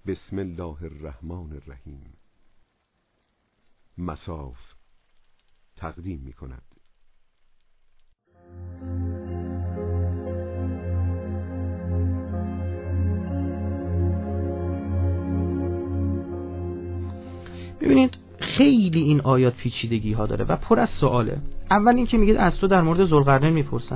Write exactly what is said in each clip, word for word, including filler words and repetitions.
بسم الله الرحمن الرحیم. مصاف تقدیم می کند. ببینید خیلی این آیات پیچیدگی ها داره و پر از سواله. اول این که میگه از تو در مورد ذوالقرنین میپرسن،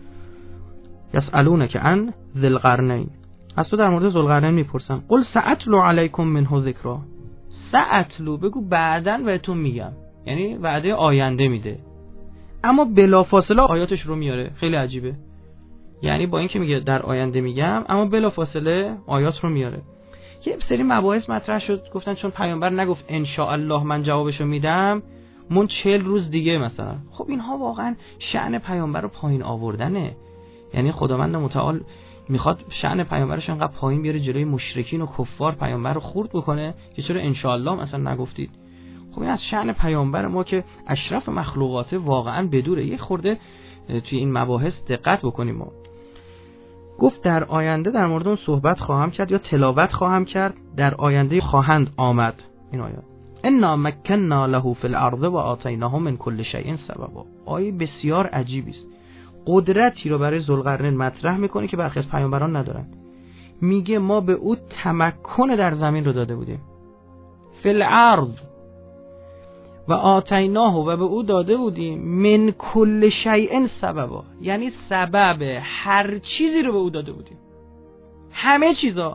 یسالونک عن ذی القرنین، از تو در مورد ذوالقرنین میپرسن، قل سأتلو علیکم منه ذکرا، سأتلو بگو بعدن بهتون میگم، یعنی وعده آینده میده، اما بلافاصله آیاتش رو میاره. خیلی عجیبه، یعنی با اینکه میگه در آینده میگم اما بلافاصله آیات رو میاره. یه سری مباحث مطرح شد، گفتن چون پیامبر نگفت ان شاء الله من جوابشو میدم، من چهل روز دیگه مثلا. خب اینها واقعا شأن پیامبر رو پایین آوردنه، یعنی خداوند متعال میخواد شأن پیامبرش انقدر پایین بیاره جلوی مشرکین و کفار پیامبر رو خورد بکنه که چرا ان شاء الله مثلا نگفتید. خب این از شأن پیامبر ما که اشرف مخلوقات واقعا بدوره. یه خورده توی این مباحث دقت بکنیم. ما گفت در آینده در مورد اون صحبت خواهم کرد یا تلاوت خواهم کرد، در آینده خواهند آمد این آیات. انا مکننا له فی الارض و آتیناه من کل شیء سببا. آیه بسیار عجیبی است. قدرتی رو برای ذوالقرنین مطرح میکنه که برخی از پیامبران ندارن. میگه ما به او تمکن در زمین رو داده بودیم، فی الارض و آتیناه، و به او داده بودیم من کل شیء سببا، یعنی سبب هر چیزی رو به او داده بودیم، همه چیزا،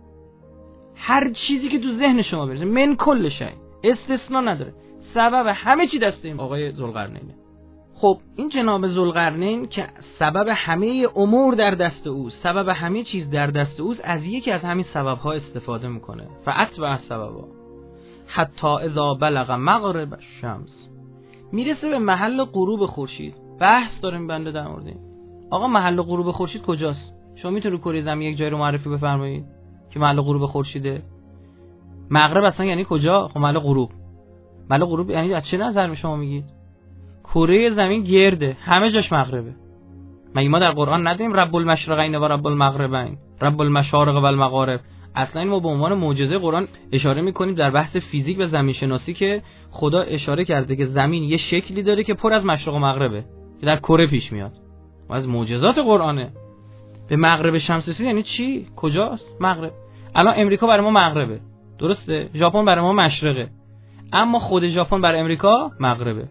هر چیزی که تو ذهن شما برسه، من کل شیء، استثناء نداره، سبب همه چی دست این آقای ذوالقرنینه. خب این جناب ذوالقرنین که سبب همه امور در دست اوست، سبب همه چیز در دست اوست، از یکی از همین سبب‌ها استفاده میکنه. فاتبع سببا حتی اذا بلغ مغرب الشمس، میرسه به محل غروب خورشید. بحث داریم بنده در مورد این. آقا محل غروب خورشید کجاست؟ شما میتونید رو کره زمین یک جای رو معرفی بفرمایید که محل غروب خورشیده؟ مغرب اصلا یعنی کجا؟ خب محل غروب، محل غروب یعنی از چه نظر شما میگید؟ کره زمین گرده، همه جاش مغربه. مگه ما در قرآن نداریم رب المشرقین و رب المغربین، رب المشارق و المغارب؟ اصلا ما به عنوان معجزه قرآن اشاره میکنیم در بحث فیزیک و زمین شناسی که خدا اشاره کرده که زمین یه شکلی داره که پر از مشرق و مغربه که در کره پیش میاد و از معجزات قرآنه. به مغرب شمسی یعنی چی؟ کجاست مغرب؟ الان امریکا برای ما مغربه، درسته؟ ژاپن برای ما مشرقه، اما خود ژاپن برای امریکا مغربه.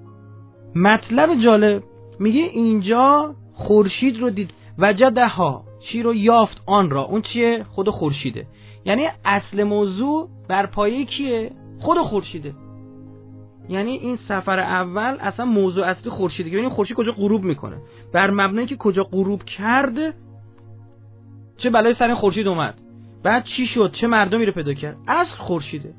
مطلب جالب میگه اینجا خورشید رو دید، وجدها، چی رو یافت؟ آن را. اون چیه؟ خود خورشیده. یعنی اصل موضوع بر پایه کیه؟ خود خورشیده. یعنی این سفر اول اصلا موضوع اصلی خورشیده. ببینید خورشید کجا غروب میکنه، بر مبنای که کجا غروب کرد چه بلای سر خورشید اومد، بعد چی شد، چه مردمی رو پیدا کرد، اصل خورشیده.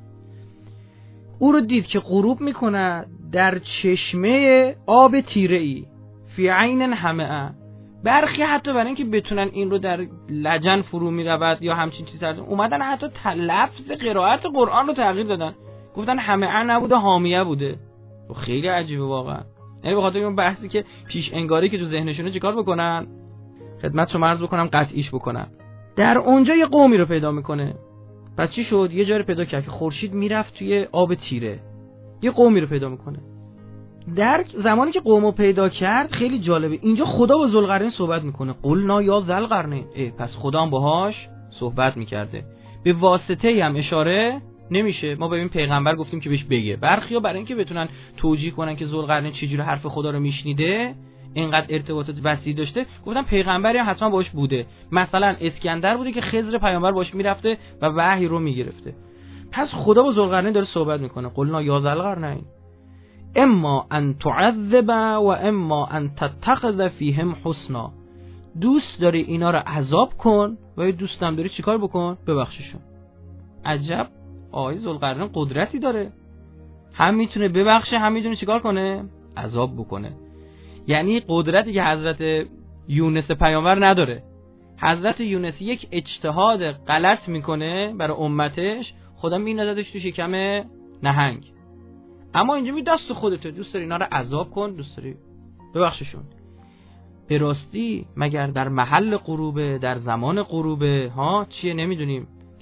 او رو دید که غروب میکنه در چشمه آب تیره ای، فی عین حمئه. برخی حتی برای اینکه بتونن این رو در لجن فرو میرود یا همچین چیزی اومدن حتی لفظ قرائت قرآن رو تغییر دادن، گفتن حمئه نبوده حامیه بوده. خیلی عجیبه واقعا. یعنی به خاطر اون بحثی که پیش انگاری که تو ذهنشونه چیکار بکنن، خدمت شما عرض بکنم قطعیش بکنن. در اونجا یه قومی رو پیدا میکنه. پس چی شد؟ یه جایی رو پیدا کرد که خورشید میرفت توی آب تیره، یه قومی رو پیدا میکنه. در زمانی که قومو پیدا کرد خیلی جالبه، اینجا خدا با ذوالقرنین صحبت میکنه. قلنا یا ذوالقرنین، پس خدا هم باهاش صحبت میکرده. به واسطه هم اشاره نمیشه. ما به این پیغمبر گفتیم که بهش بگه. برخیا برای اینکه بتونن توجیه کنن که ذوالقرنین چجوری حرف خدا رو میشنیده، اینقدر ارتباطات وسیع داشته، گفتن پیغمبری هم حتما باهاش بوده. مثلا اسکندر بوده که خضر پیامبر باهاش میرفته و وحی رو میگرفته. پس خدا با ذوالقرنین داره صحبت میکنه. قلنا یا ذوالقرنین اما ان تعذب و اما ان تتخذ فیهم حسنا. دوست داری اینا رو عذاب کن و دوست هم داری چیکار بکن؟ ببخششون. عجب آقای ذوالقرنین قدرتی داره، هم میتونه ببخشه هم میتونه چیکار کنه؟ عذاب بکنه. یعنی قدرتی که حضرت یونس پیامبر نداره. حضرت یونس یک اجتهاد غلط میکنه برای امتش، خدا میندازدش تو شکم نهنگ. اما اینجا می دست خودته، دوست داری اینا رو عذاب کن، دوست داری ببخششون. به راستی مگر در محل غروبه، در زمان غروبه ها چیه نمیدونیم،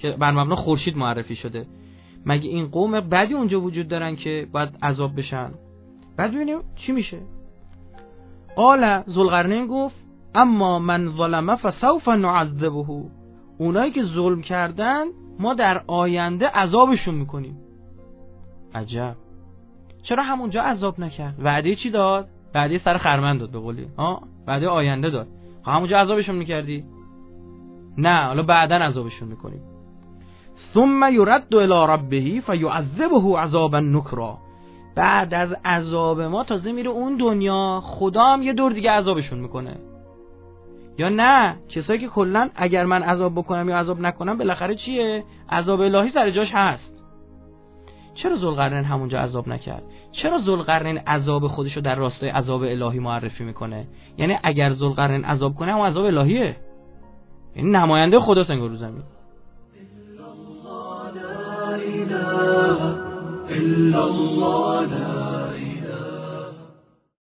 که بر مبنا خورشید معرفی شده. مگه این قوم بعدی اونجا وجود دارن که باید عذاب بشن؟ بعد ببینیم چی میشه. قال ذوالقرنین گفت اما من ظلم فسوف نعذبه، اونایی که ظلم کردن ما در آینده عذابشون میکنیم. عجب، چرا همونجا عذاب نکرد؟ وعده چی داد؟ وعده سر خرمن داد به قولی، ها، وعده آینده داد. همونجا عذابشون میکردی؟ نه، حالا بعداً عذابشون میکنیم. ثم يرد الى ربه فيعذبه عذابا نکرا، بعد از عذاب ما تازه میره اون دنیا، خدا هم یه دور دیگه عذابشون میکنه. یا نه، کسایی که کلا اگر من عذاب بکنم یا عذاب نکنم بالاخره چیه؟ عذاب الهی سر جاش هست. چرا ذوالقرنین همونجا عذاب نکرد؟ چرا ذوالقرنین عذاب خودشو در راستای عذاب الهی معرفی میکنه؟ یعنی اگر ذوالقرنین عذاب کنه هم عذاب الهیه، یعنی نماینده خداست انگار رو زمین. الا الله لا